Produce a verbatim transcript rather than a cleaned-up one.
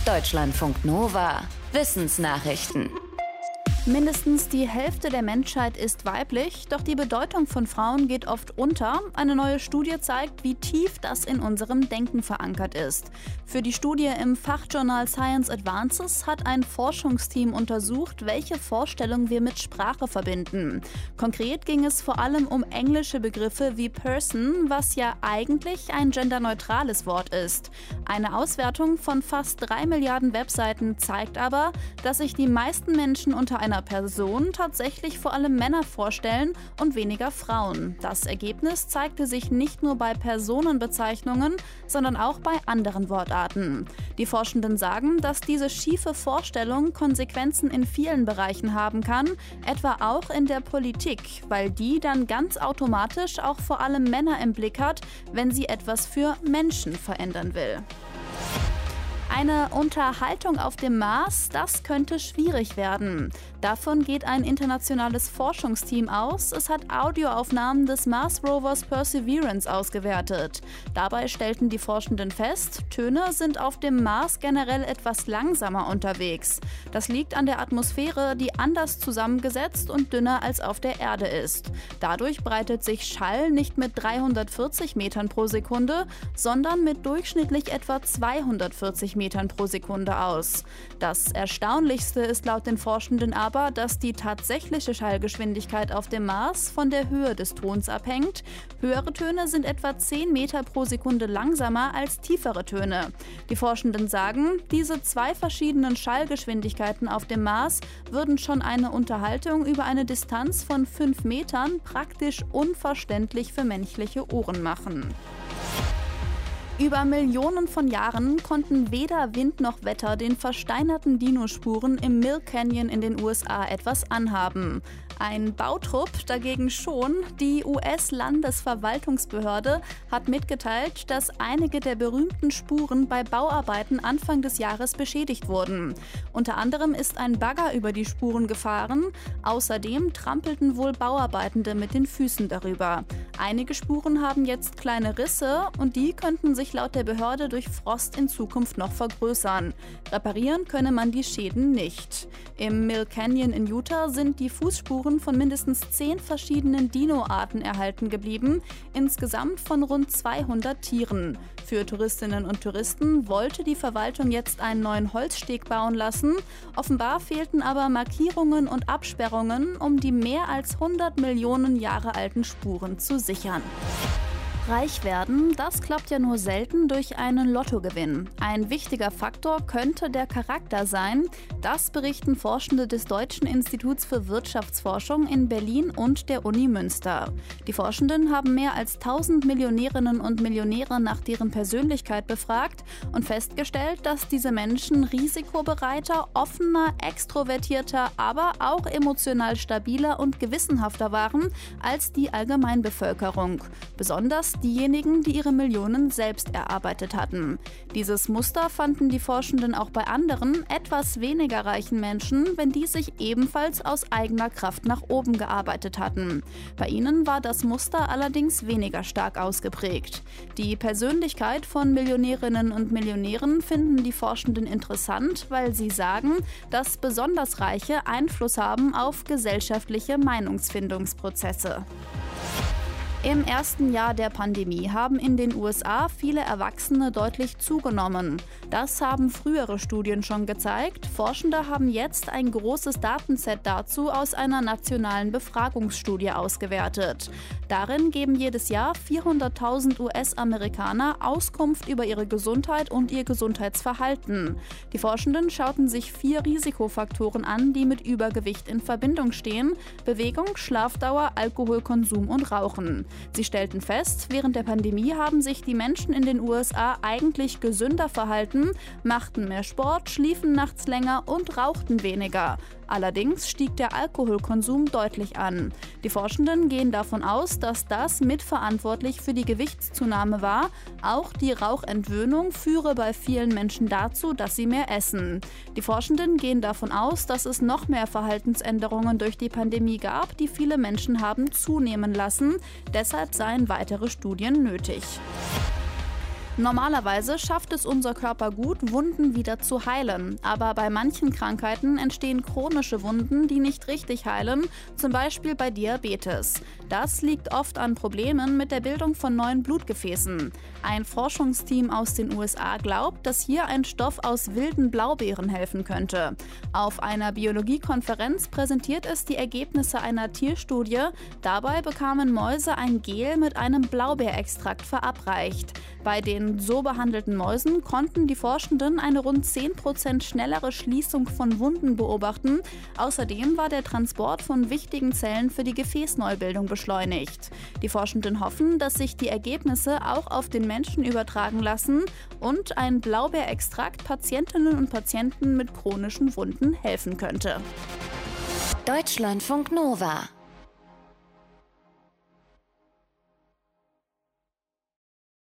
Deutschlandfunk Nova. Wissensnachrichten. Mindestens die Hälfte der Menschheit ist weiblich, doch die Bedeutung von Frauen geht oft unter. Eine neue Studie zeigt, wie tief das in unserem Denken verankert ist. Für die Studie im Fachjournal Science Advances hat ein Forschungsteam untersucht, welche Vorstellungen wir mit Sprache verbinden. Konkret ging es vor allem um englische Begriffe wie person, was ja eigentlich ein genderneutrales Wort ist. Eine Auswertung von fast drei Milliarden Webseiten zeigt aber, dass sich die meisten Menschen unter einer Person tatsächlich vor allem Männer vorstellen und weniger Frauen. Das Ergebnis zeigte sich nicht nur bei Personenbezeichnungen, sondern auch bei anderen Wortarten. Die Forschenden sagen, dass diese schiefe Vorstellung Konsequenzen in vielen Bereichen haben kann, etwa auch in der Politik, weil die dann ganz automatisch auch vor allem Männer im Blick hat, wenn sie etwas für Menschen verändern will. Eine Unterhaltung auf dem Mars, das könnte schwierig werden. Davon geht ein internationales Forschungsteam aus. Es hat Audioaufnahmen des Mars-Rovers Perseverance ausgewertet. Dabei stellten die Forschenden fest, Töne sind auf dem Mars generell etwas langsamer unterwegs. Das liegt an der Atmosphäre, die anders zusammengesetzt und dünner als auf der Erde ist. Dadurch breitet sich Schall nicht mit dreihundertvierzig Metern pro Sekunde, sondern mit durchschnittlich etwa zweihundertvierzig Metern pro Sekunde aus. Das Erstaunlichste ist laut den Forschenden aber, dass die tatsächliche Schallgeschwindigkeit auf dem Mars von der Höhe des Tons abhängt. Höhere Töne sind etwa zehn Meter pro Sekunde langsamer als tiefere Töne. Die Forschenden sagen, diese zwei verschiedenen Schallgeschwindigkeiten auf dem Mars würden schon eine Unterhaltung über eine Distanz von fünf Metern praktisch unverständlich für menschliche Ohren machen. Über Millionen von Jahren konnten weder Wind noch Wetter den versteinerten Dinospuren im Milk Canyon in den U S A etwas anhaben. Ein Bautrupp dagegen schon. Die U S-Landesverwaltungsbehörde hat mitgeteilt, dass einige der berühmten Spuren bei Bauarbeiten Anfang des Jahres beschädigt wurden. Unter anderem ist ein Bagger über die Spuren gefahren. Außerdem trampelten wohl Bauarbeitende mit den Füßen darüber. Einige Spuren haben jetzt kleine Risse und die könnten sich laut der Behörde durch Frost in Zukunft noch vergrößern. Reparieren könne man die Schäden nicht. Im Milk Canyon in Utah sind die Fußspuren von mindestens zehn verschiedenen Dino-Arten erhalten geblieben, insgesamt von rund zweihundert Tieren. Für Touristinnen und Touristen wollte die Verwaltung jetzt einen neuen Holzsteg bauen lassen. Offenbar fehlten aber Markierungen und Absperrungen, um die mehr als hundert Millionen Jahre alten Spuren zu sichern. Reich werden, das klappt ja nur selten durch einen Lottogewinn. Ein wichtiger Faktor könnte der Charakter sein. Das berichten Forschende des Deutschen Instituts für Wirtschaftsforschung in Berlin und der Uni Münster. Die Forschenden haben mehr als tausend Millionärinnen und Millionäre nach deren Persönlichkeit befragt und festgestellt, dass diese Menschen risikobereiter, offener, extrovertierter, aber auch emotional stabiler und gewissenhafter waren als die Allgemeinbevölkerung. Besonders diejenigen, die ihre Millionen selbst erarbeitet hatten. Dieses Muster fanden die Forschenden auch bei anderen, etwas weniger reichen Menschen, wenn die sich ebenfalls aus eigener Kraft nach oben gearbeitet hatten. Bei ihnen war das Muster allerdings weniger stark ausgeprägt. Die Persönlichkeit von Millionärinnen und Millionären finden die Forschenden interessant, weil sie sagen, dass besonders Reiche Einfluss haben auf gesellschaftliche Meinungsfindungsprozesse. Im ersten Jahr der Pandemie haben in den U S A viele Erwachsene deutlich zugenommen. Das haben frühere Studien schon gezeigt. Forschende haben jetzt ein großes Datenset dazu aus einer nationalen Befragungsstudie ausgewertet. Darin geben jedes Jahr vierhunderttausend U S-Amerikaner Auskunft über ihre Gesundheit und ihr Gesundheitsverhalten. Die Forschenden schauten sich vier Risikofaktoren an, die mit Übergewicht in Verbindung stehen: Bewegung, Schlafdauer, Alkoholkonsum und Rauchen. Sie stellten fest, während der Pandemie haben sich die Menschen in den U S A eigentlich gesünder verhalten, machten mehr Sport, schliefen nachts länger und rauchten weniger. Allerdings stieg der Alkoholkonsum deutlich an. Die Forschenden gehen davon aus, dass das mitverantwortlich für die Gewichtszunahme war. Auch die Rauchentwöhnung führe bei vielen Menschen dazu, dass sie mehr essen. Die Forschenden gehen davon aus, dass es noch mehr Verhaltensänderungen durch die Pandemie gab, die viele Menschen haben zunehmen lassen. Deshalb seien weitere Studien nötig. Normalerweise schafft es unser Körper gut, Wunden wieder zu heilen. Aber bei manchen Krankheiten entstehen chronische Wunden, die nicht richtig heilen, zum Beispiel bei Diabetes. Das liegt oft an Problemen mit der Bildung von neuen Blutgefäßen. Ein Forschungsteam aus den U S A glaubt, dass hier ein Stoff aus wilden Blaubeeren helfen könnte. Auf einer Biologiekonferenz präsentiert es die Ergebnisse einer Tierstudie. Dabei bekamen Mäuse ein Gel mit einem Blaubeerextrakt verabreicht. Bei den so behandelten Mäusen konnten die Forschenden eine rund zehn Prozent schnellere Schließung von Wunden beobachten. Außerdem war der Transport von wichtigen Zellen für die Gefäßneubildung beschleunigt. Die Forschenden hoffen, dass sich die Ergebnisse auch auf den Menschen übertragen lassen und ein Blaubeerextrakt Patientinnen und Patienten mit chronischen Wunden helfen könnte. Deutschlandfunk Nova